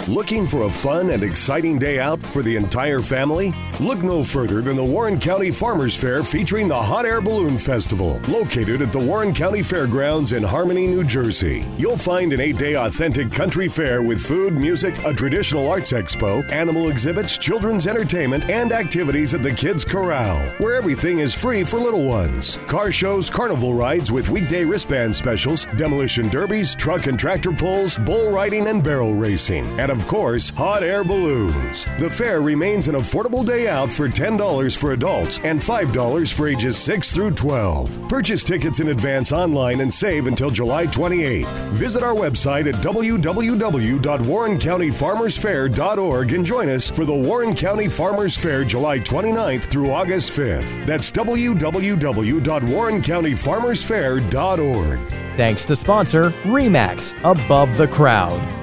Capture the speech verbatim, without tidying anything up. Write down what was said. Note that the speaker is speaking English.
Looking for a fun and exciting day out for the entire family? Look no further than the Warren County Farmers Fair featuring the Hot Air Balloon Festival, located at the Warren County Fairgrounds in Harmony, New Jersey. You'll find an eight-day authentic country fair with food, music, a traditional arts expo, animal exhibits, children's entertainment, and activities at the Kids Corral, where everything is free for little ones. Car shows, carnival rides with weekday wristband specials, demolition derbies, truck and tractor pulls, bull riding, and barrel racing. And of course, hot air balloons. The fair remains an affordable day out for ten dollars for adults and five dollars for ages six through twelve. Purchase tickets in advance online and save until July twenty-eighth. Visit our website at w w w dot warren county farmers fair dot org and join us for the Warren County Farmers Fair July twenty-ninth through August fifth. That's w w w dot warren county farmers fair dot org. Thanks to sponsor RE/MAX, Above the Crowd.